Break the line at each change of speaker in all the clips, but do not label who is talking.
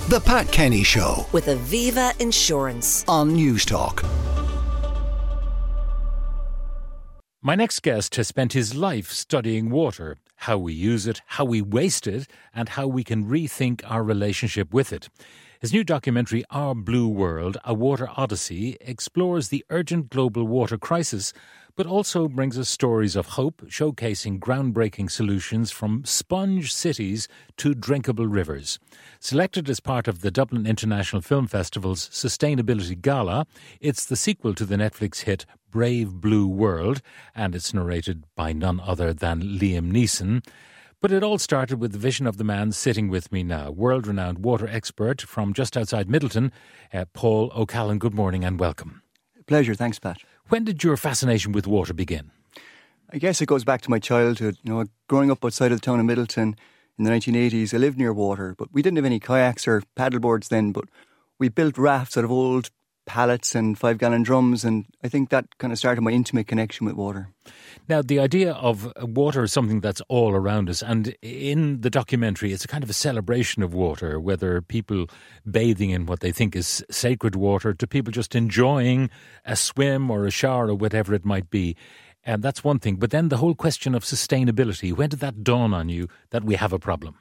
The Pat Kenny Show
with Aviva Insurance
on Newstalk.
My next guest has spent his life studying water, how we use it, how we waste it, and how we can rethink our relationship with it. His new documentary, Our Blue World, A Water Odyssey, explores the urgent global water crisis, but also brings us stories of hope, showcasing groundbreaking solutions from sponge cities to drinkable rivers. Selected as part of the Dublin International Film Festival's Sustainability Gala, it's the sequel to the Netflix hit Brave Blue World, and it's narrated by none other than Liam Neeson. But it all started with the vision of the man sitting with me now, world-renowned water expert from just outside Middleton, Paul O'Callaghan. Good morning and welcome.
Pleasure, thanks, Pat.
When did your fascination with water begin?
I guess it goes back to my childhood. Growing up outside of the town of Middleton in the 1980s, I lived near water, but we didn't have any kayaks or paddleboards then, but we built rafts out of old pallets and 5-gallon drums, and I think that kind of started my intimate connection with water.
Now, the idea of water is something that's all around us, and in the documentary, it's a kind of a celebration of water, whether people bathing in what they think is sacred water to people just enjoying a swim or a shower or whatever it might be. And that's one thing. But then the whole question of sustainability, when did that dawn on you that we have a problem?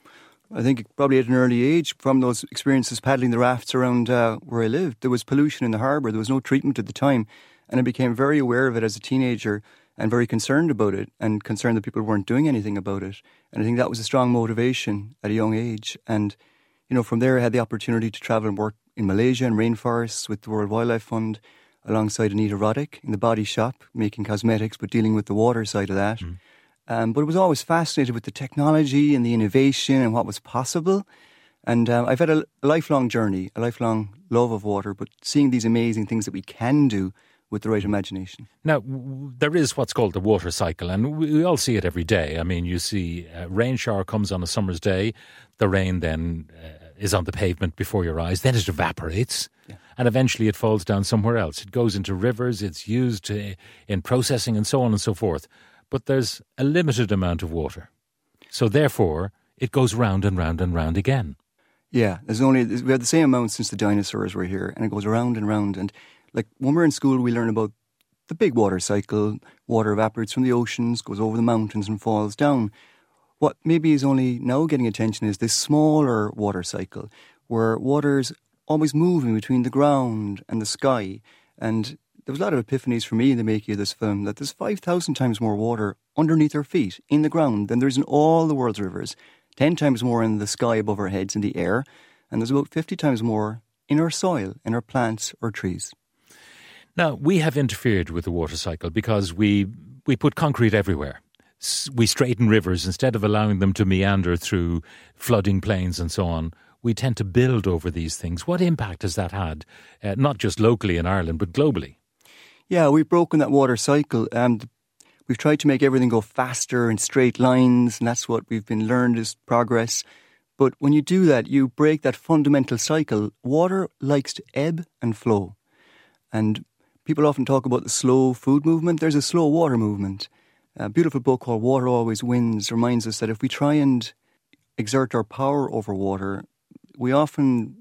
I think probably at an early age, from those experiences paddling the rafts around where I lived, there was pollution in the harbour. There was no treatment at the time. And I became very aware of it as a teenager and very concerned about it and concerned that people weren't doing anything about it. And I think that was a strong motivation at a young age. And, from there I had the opportunity to travel and work in Malaysia and rainforests with the World Wildlife Fund alongside Anita Roddick in the Body Shop, making cosmetics, but dealing with the water side of that. But I was always fascinated with the technology and the innovation and what was possible. And I've had a lifelong journey, a lifelong love of water, but seeing these amazing things that we can do with the right imagination.
Now, there is what's called the water cycle, and we all see it every day. I mean, you see a rain shower comes on a summer's day, the rain then is on the pavement before your eyes, then it evaporates, and eventually it falls down somewhere else. It goes into rivers, it's used in processing and so on and so forth. But there's a limited amount of water. So therefore, it goes round and round and round again.
Yeah, we have the same amount since the dinosaurs were here, and it goes around and round. And like when we're in school, we learn about the big water cycle. Water evaporates from the oceans, goes over the mountains and falls down. What maybe is only now getting attention is this smaller water cycle, where water's always moving between the ground and the sky. And there was a lot of epiphanies for me in the making of this film that there's 5,000 times more water underneath our feet in the ground than there's in all the world's rivers, 10 times more in the sky above our heads in the air, and there's about 50 times more in our soil, in our plants or trees.
Now, we have interfered with the water cycle because we put concrete everywhere. We straighten rivers instead of allowing them to meander through flooding plains and so on. We tend to build over these things. What impact has that had, not just locally in Ireland, but globally?
Yeah, we've broken that water cycle. We've tried to make everything go faster in straight lines, and that's what we've been learned is progress. But when you do that, you break that fundamental cycle. Water likes to ebb and flow. And people often talk about the slow food movement. There's a slow water movement. A beautiful book called Water Always Wins reminds us that if we try and exert our power over water, we often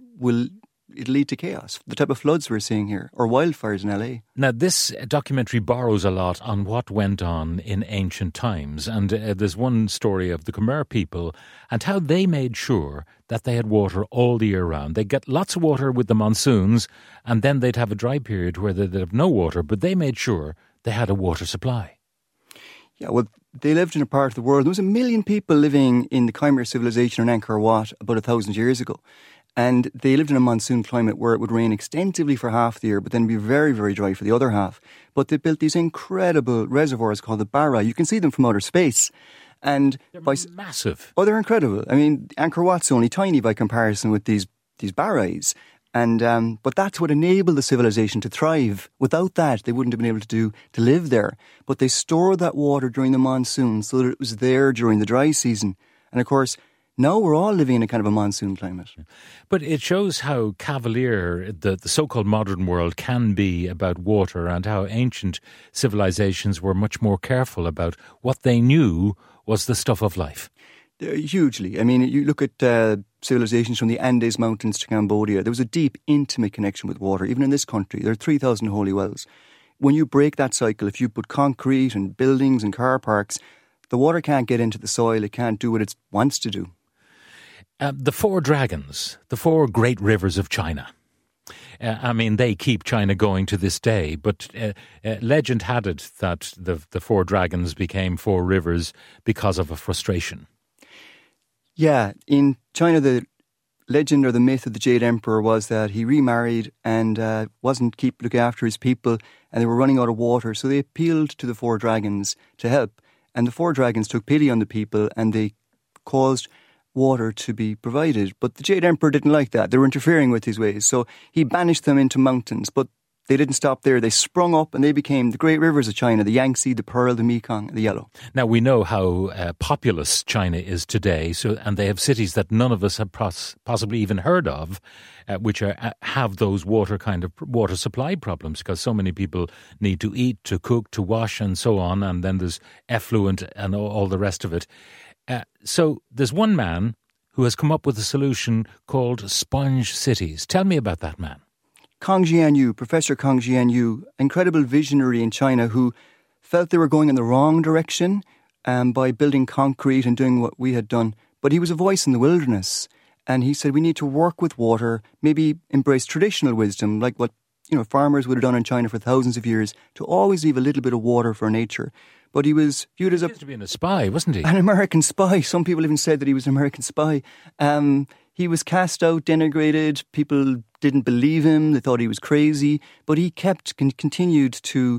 it'll lead to chaos, the type of floods we're seeing here, or wildfires in LA.
Now, this documentary borrows a lot on what went on in ancient times. And there's one story of the Khmer people and how they made sure that they had water all the year round. They'd get lots of water with the monsoons, and then they'd have a dry period where they'd have no water, but they made sure they had a water supply.
Yeah, well, they lived in a part of the world. There was 1 million people living in the Khmer civilization in Angkor Wat about 1,000 years ago. And they lived in a monsoon climate where it would rain extensively for half the year, but then be very, very dry for the other half. But they built these incredible reservoirs called the Bara. You can see them from outer space. And
they're massive.
Oh, they're incredible. I mean, Angkor Wat's only tiny by comparison with these Barais. And but that's what enabled the civilization to thrive. Without that, they wouldn't have been able to live there. But they stored that water during the monsoon so that it was there during the dry season. And of course, now we're all living in a kind of a monsoon climate.
But it shows how cavalier the so-called modern world can be about water, and how ancient civilizations were much more careful about what they knew was the stuff of life.
Hugely. I mean, you look at civilizations from the Andes Mountains to Cambodia, there was a deep, intimate connection with water. Even in this country, there are 3,000 holy wells. When you break that cycle, if you put concrete and buildings and car parks, the water can't get into the soil. It can't do what it wants to do.
The four dragons, the four great rivers of China. I mean, they keep China going to this day, but legend had it that the four dragons became four rivers because of a frustration.
Yeah, in China, the legend or the myth of the Jade Emperor was that he remarried and wasn't looking after his people, and they were running out of water, so they appealed to the four dragons to help. And the four dragons took pity on the people, and they caused water to be provided. But the Jade Emperor didn't like that. They were interfering with his ways. So he banished them into mountains. But they didn't stop there. They sprung up and they became the great rivers of China, the Yangtze, the Pearl, the Mekong, and the Yellow.
Now, we know how populous China is today, and they have cities that none of us have possibly even heard of, which have those water supply problems, because so many people need to eat, to cook, to wash, and so on, and then there's effluent and all the rest of it. So there's one man who has come up with a solution called sponge cities. Tell me about that man.
Kang Jianyu, Professor Kang Jianyu, incredible visionary in China who felt they were going in the wrong direction by building concrete and doing what we had done. But he was a voice in the wilderness, and he said we need to work with water, maybe embrace traditional wisdom, like what farmers would have done in China for thousands of years, to always leave a little bit of water for nature. But he was viewed as
He used to be a spy, wasn't he?
An American spy. Some people even said that he was an American spy. He was cast out, denigrated. People didn't believe him. They thought he was crazy. But he continued to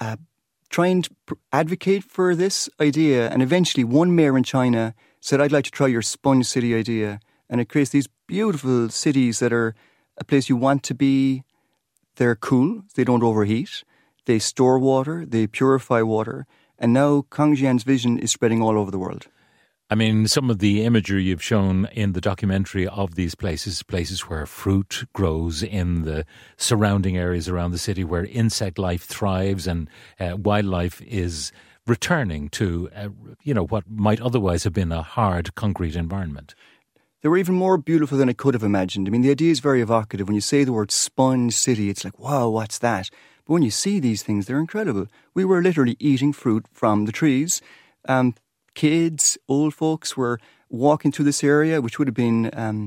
try and advocate for this idea. And eventually one mayor in China said, I'd like to try your sponge city idea. And it creates these beautiful cities that are a place you want to be. They're cool. They don't overheat. They store water. They purify water. And now Kang Jian's vision is spreading all over the world.
I mean, some of the imagery you've shown in the documentary of these places where fruit grows in the surrounding areas around the city, where insect life thrives and wildlife is returning to, what might otherwise have been a hard concrete environment.
They were even more beautiful than I could have imagined. I mean, the idea is very evocative. When you say the word sponge city, it's like, wow, what's that? But when you see these things, they're incredible. We were literally eating fruit from the trees. Kids, old folks were walking through this area, which would have been,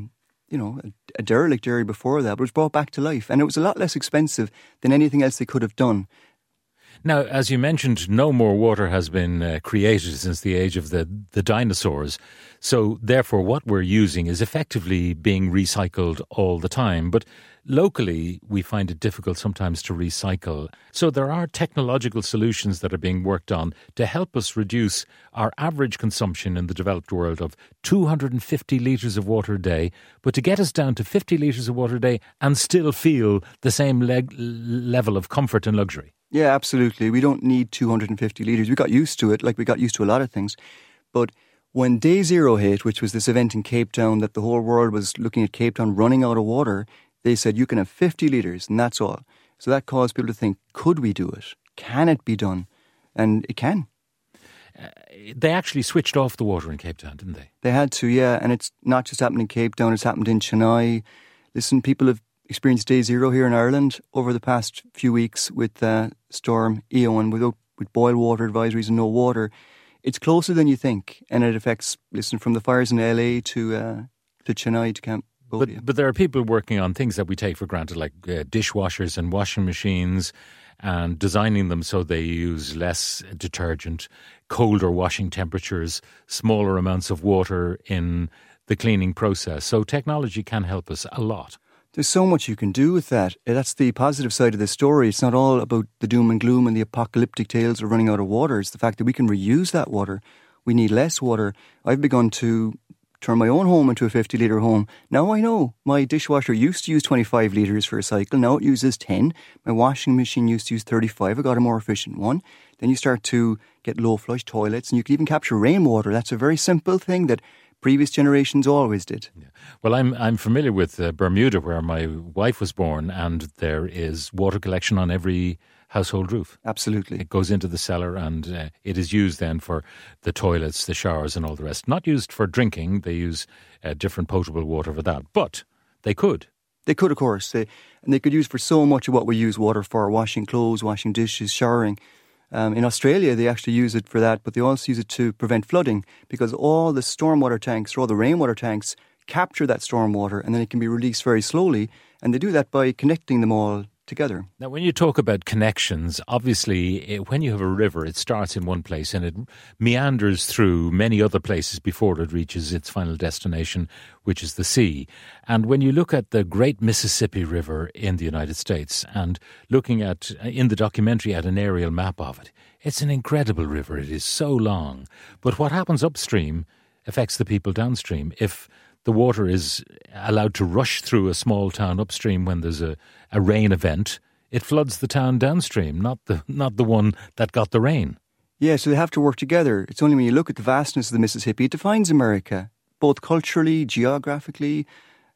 a derelict area before that, but it was brought back to life. And it was a lot less expensive than anything else they could have done.
Now, as you mentioned, no more water has been created since the age of the dinosaurs. So, therefore, what we're using is effectively being recycled all the time. But locally, we find it difficult sometimes to recycle. So there are technological solutions that are being worked on to help us reduce our average consumption in the developed world of 250 litres of water a day, but to get us down to 50 litres of water a day and still feel the same level of comfort and luxury.
Yeah, absolutely. We don't need 250 litres. We got used to it, like we got used to a lot of things. But when Day Zero hit, which was this event in Cape Town that the whole world was looking at Cape Town running out of water, they said you can have 50 litres and that's all. So that caused people to think, could we do it? Can it be done? And it can.
They actually switched off the water in Cape Town, didn't they?
They had to, yeah. And it's not just happened in Cape Town, it's happened in Chennai. Listen, people have experienced Day Zero here in Ireland over the past few weeks with Storm Eowyn, with boil water advisories and no water. It's closer than you think, and it affects, from the fires in LA to Chennai to Cambodia.
But there are people working on things that we take for granted, like dishwashers and washing machines, and designing them so they use less detergent, colder washing temperatures, smaller amounts of water in the cleaning process. So technology can help us a lot.
There's so much you can do with that. That's the positive side of the story. It's not all about the doom and gloom and the apocalyptic tales of running out of water. It's the fact that we can reuse that water. We need less water. I've begun to turn my own home into a 50-litre home. Now I know my dishwasher used to use 25 litres for a cycle. Now it uses 10. My washing machine used to use 35. I got a more efficient one. Then you start to get low flush toilets, and you can even capture rainwater. That's a very simple thing that Previous generations always did.
Yeah. Well, I'm familiar with Bermuda, where my wife was born, and there is water collection on every household roof.
Absolutely.
It goes into the cellar, and it is used then for the toilets, the showers, and all the rest. Not used for drinking. They use different potable water for that. But they could.
They could, of course. And they could use for so much of what we use water for: washing clothes, washing dishes, showering. In Australia, they actually use it for that, but they also use it to prevent flooding, because all the stormwater tanks or all the rainwater tanks capture that stormwater, and then it can be released very slowly. And they do that by connecting them all together.
Now, when you talk about connections, obviously, when you have a river, it starts in one place and it meanders through many other places before it reaches its final destination, which is the sea. And when you look at the Great Mississippi River in the United States and looking at, in the documentary, at an aerial map of it, it's an incredible river. It is so long. But what happens upstream affects the people downstream. If the water is allowed to rush through a small town upstream when there's a rain event, it floods the town downstream, not the one that got the rain.
Yeah, so they have to work together. It's only when you look at the vastness of the Mississippi, it defines America, both culturally, geographically,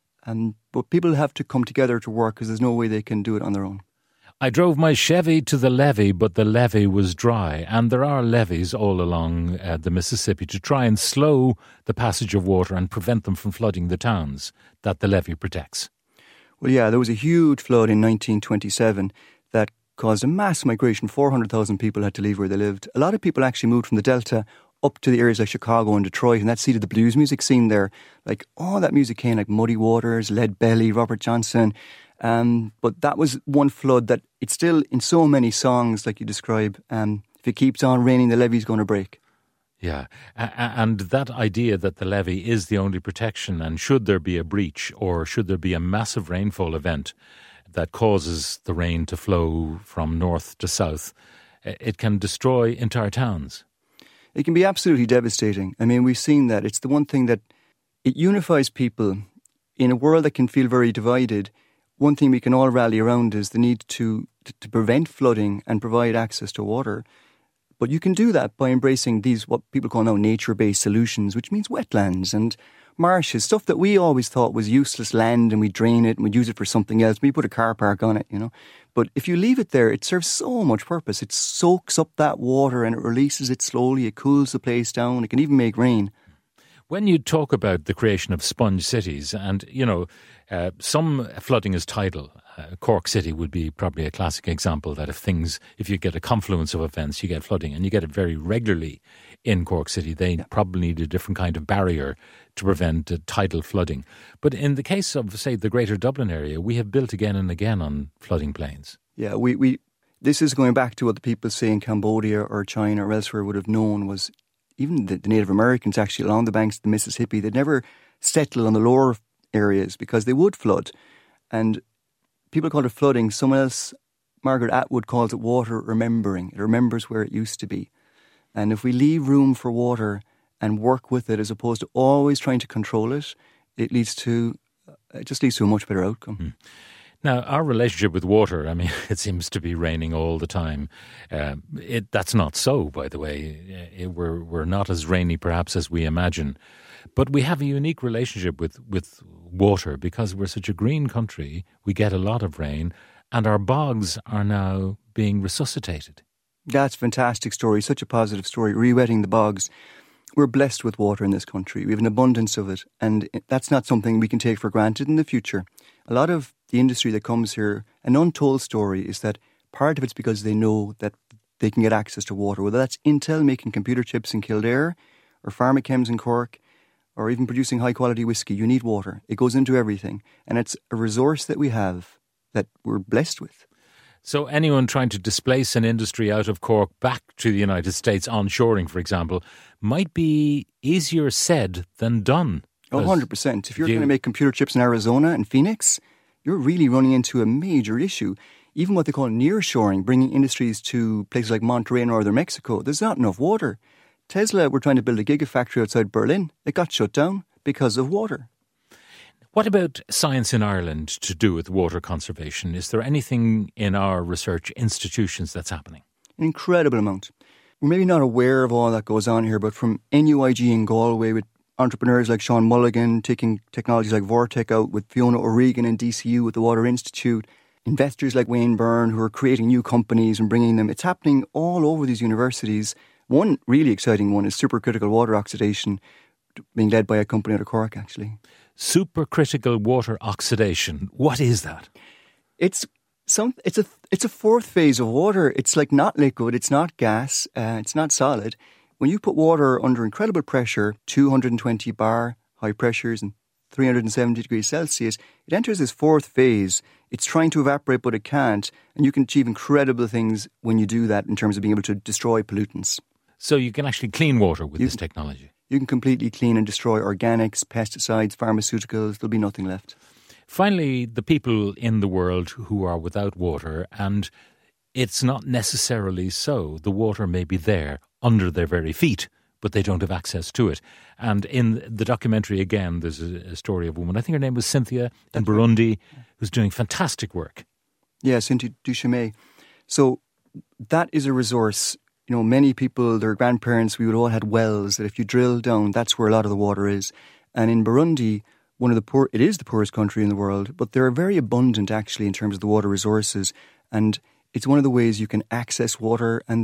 but people have to come together to work, because there's no way they can do it on their own.
I drove my Chevy to the levee, but the levee was dry. And there are levees all along the Mississippi to try and slow the passage of water and prevent them from flooding the towns that the levee protects.
Well, yeah, there was a huge flood in 1927 that caused a mass migration. 400,000 people had to leave where they lived. A lot of people actually moved from the Delta up to the areas like Chicago and Detroit, and that seeded the blues music scene there. Like, all that music came, like Muddy Waters, Lead Belly, Robert Johnson. But that was one flood that it's still in so many songs, like you describe. If it keeps on raining, the levee's going to break.
Yeah, and that idea that the levee is the only protection, and should there be a breach or should there be a massive rainfall event that causes the rain to flow from north to south, it can destroy entire towns.
It can be absolutely devastating. I mean, we've seen that. It's the one thing that it unifies people in a world that can feel very divided. One thing we can all rally around is the need to prevent flooding and provide access to water. But you can do that by embracing these, what people call now, nature-based solutions, which means wetlands and marshes, stuff that we always thought was useless land, and we drain it and we'd use it for something else. We put a car park on it, you know. But if you leave it there, it serves so much purpose. It soaks up that water and it releases it slowly. It cools the place down. It can even make rain.
When you talk about the creation of sponge cities, and, you know, some flooding is tidal. Cork City would be probably a classic example that if you get a confluence of events, you get flooding, and you get it very regularly in Cork City. They probably need a different kind of barrier to prevent tidal flooding. But in the case of, say, the Greater Dublin area, we have built again and again on flooding plains. Yeah,
this is going back to what the people say in Cambodia or China or elsewhere would have known was even the Native Americans actually along the banks of the Mississippi. They'd never settle on the lower areas because they would flood. And people call it flooding. Someone else, Margaret Atwood, calls it water remembering. It remembers where it used to be. And if we leave room for water and work with it as opposed to always trying to control it, it just leads to a much better outcome.
Mm. Now, our relationship with water, I mean, it seems to be raining all the time. That's not so, by the way. We're not as rainy, perhaps, as we imagine. But we have a unique relationship with water because we're such a green country. We get a lot of rain, and our bogs are now being resuscitated.
That's a fantastic story, such a positive story, re-wetting the bogs. We're blessed with water in this country. We have an abundance of it, and that's not something we can take for granted in the future. A lot of the industry that comes here, an untold story is that part of it's because they know that they can get access to water, whether that's Intel making computer chips in Kildare or Pharmachems in Cork or even producing high-quality whiskey. You need water. It goes into everything, and it's a resource that we have that we're blessed with.
So anyone trying to displace an industry out of Cork back to the United States, onshoring, for example, might be easier said than done.
100%. If you're going to make computer chips in Arizona and Phoenix, you're really running into a major issue. Even what they call nearshoring, bringing industries to places like Monterrey and northern Mexico, there's not enough water. Tesla were trying to build a gigafactory outside Berlin. It got shut down because of water.
What about science in Ireland to do with water conservation? Is there anything in our research institutions that's happening?
An incredible amount. We're maybe not aware of all that goes on here, but from NUIG in Galway with entrepreneurs like Sean Mulligan taking technologies like Vortec out with Fiona O'Regan in DCU with the Water Institute, investors like Wayne Byrne who are creating new companies and bringing them. It's happening all over these universities. One really exciting one is supercritical water oxidation, being led by a company out of Cork, actually.
Supercritical water oxidation. What is that?
It's a fourth phase of water. It's like not liquid, it's not gas, it's not solid. When you put water under incredible pressure, 220 bar high pressures and 370 degrees Celsius, it enters this fourth phase. It's trying to evaporate, but it can't. And you can achieve incredible things when you do that in terms of being able to destroy pollutants.
So you can actually clean water with this technology?
You can completely clean and destroy organics, pesticides, pharmaceuticals. There'll be nothing left.
Finally, the people in the world who are without water, and it's not necessarily so. The water may be there under their very feet, but they don't have access to it. And in the documentary, again, there's a story of a woman, I think her name was Cynthia, in Burundi, who's doing fantastic work.
Yeah, Cynthia Duchemin. So that is a resource. You know, many people, their grandparents, we would all had wells that if you drill down, that's where a lot of the water is. And in Burundi, it is the poorest country in the world, but they're very abundant actually in terms of the water resources. And it's one of the ways you can access water, and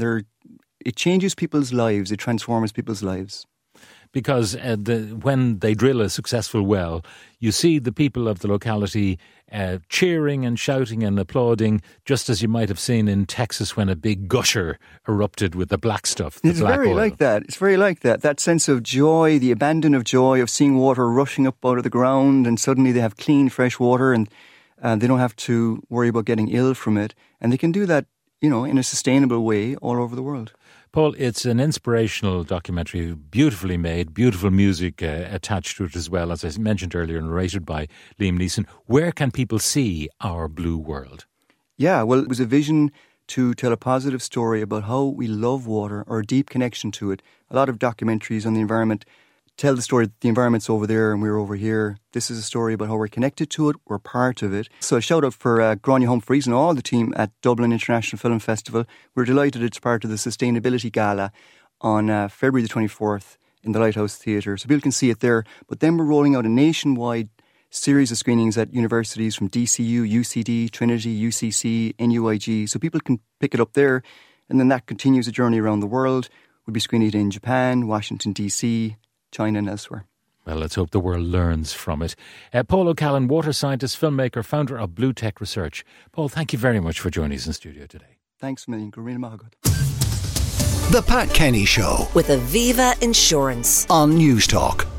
it changes people's lives, it transforms people's lives.
Because when they drill a successful well, you see the people of the locality cheering and shouting and applauding, just as you might have seen in Texas when a big gusher erupted with the black stuff.
It's very like that. It's very like that. That sense of joy, the abandon of joy of seeing water rushing up out of the ground, and suddenly they have clean, fresh water, and they don't have to worry about getting ill from it. And they can do that, you know, in a sustainable way all over the world.
Paul, it's an inspirational documentary, beautifully made, beautiful music attached to it as well, as I mentioned earlier, narrated by Liam Neeson. Where can people see Our Blue World? Yeah, well, it was a vision to tell a positive story about how we love water, our deep connection to it. A lot of documentaries on the environment tell the story that the environment's over there and we're over here. This is a story about how we're connected to it, we're part of it. So a shout out for Grania Humphreys and all the team at Dublin International Film Festival. We're delighted it's part of the Sustainability Gala on February the 24th in the Lighthouse Theatre. So people can see it there. But then we're rolling out a nationwide series of screenings at universities from DCU, UCD, Trinity, UCC, NUIG. So people can pick it up there. And then that continues a journey around the world. We'll be screening it in Japan, Washington, DC, China and elsewhere. Well, let's hope the world learns from it. Paul O'Callaghan, water scientist, filmmaker, founder of Blue Tech Research. Paul, thank you very much for joining us in studio today. Thanks a million. Garina Mahagod.
The Pat Kenny Show
with Aviva Insurance
on News Talk.